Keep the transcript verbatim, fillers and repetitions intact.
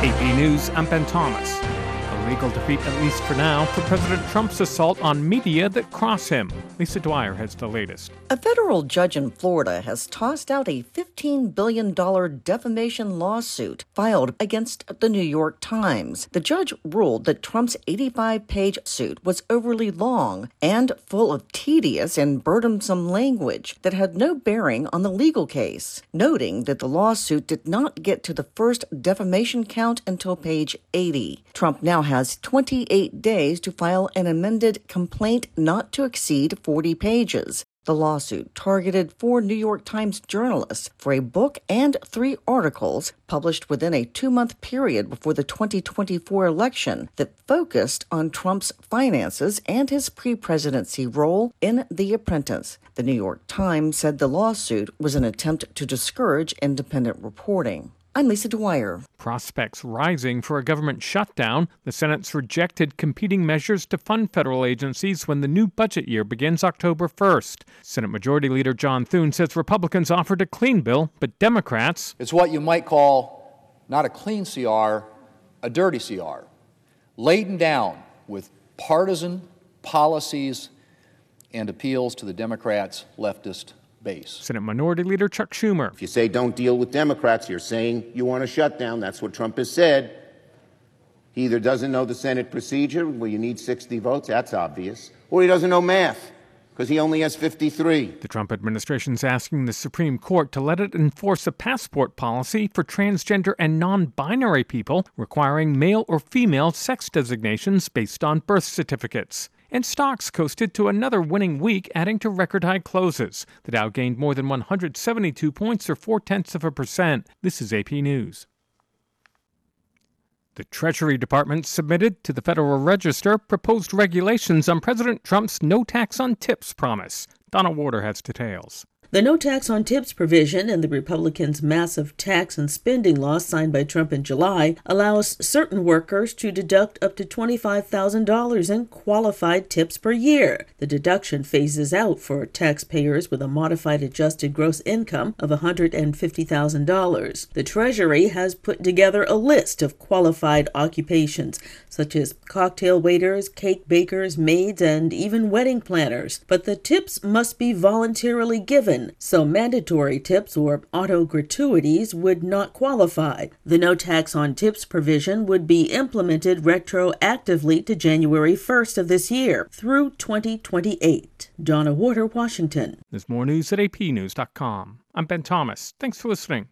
A P News, I'm Ben Thomas. A legal defeat, at least for now, for President Trump's assault on media that cross him. Lisa Dwyer has the latest. A federal judge in Florida has tossed out a fifteen billion dollars defamation lawsuit filed against the New York Times. The judge ruled that Trump's eighty-five page suit was overly long and full of tedious and burdensome language that had no bearing on the legal case, noting that the lawsuit did not get to the first defamation count until page eighty. Trump now has twenty-eight days to file an amended complaint not to exceed forty pages. The lawsuit targeted four New York Times journalists for a book and three articles published within a two-month period before the twenty twenty-four election that focused on Trump's finances and his pre-presidency role in The Apprentice. The New York Times said the lawsuit was an attempt to discourage independent reporting. I'm Lisa Dwyer. Prospects rising for a government shutdown. The Senate's rejected competing measures to fund federal agencies when the new budget year begins October first. Senate Majority Leader John Thune says Republicans offered a clean bill, but Democrats... It's what you might call not a clean C R, a dirty C R, laden down with partisan policies and appeals to the Democrats' leftist base. Senate Minority Leader Chuck Schumer. If you say don't deal with Democrats, you're saying you want a shutdown. That's what Trump has said. He either doesn't know the Senate procedure, where you need sixty votes, that's obvious, or he doesn't know math, because he only has fifty-three. The Trump administration's asking the Supreme Court to let it enforce a passport policy for transgender and non-binary people, requiring male or female sex designations based on birth certificates. And stocks coasted to another winning week, adding to record-high closes. The Dow gained more than one hundred seventy-two points, or four-tenths of a percent. This is A P News. The Treasury Department submitted to the Federal Register proposed regulations on President Trump's no tax on tips promise. Donna Warder has details. The no tax on tips provision in the Republicans' massive tax and spending law signed by Trump in July allows certain workers to deduct up to twenty-five thousand dollars in qualified tips per year. The deduction phases out for taxpayers with a modified adjusted gross income of one hundred fifty thousand dollars. The Treasury has put together a list of qualified occupations, such as cocktail waiters, cake bakers, maids, and even wedding planners. But the tips must be voluntarily given, so mandatory tips or auto gratuities would not qualify. The no tax on tips provision would be implemented retroactively to January first of this year through twenty twenty-eight. Donna Warder, Washington. There's more news at A P news dot com. I'm Ben Thomas. Thanks for listening.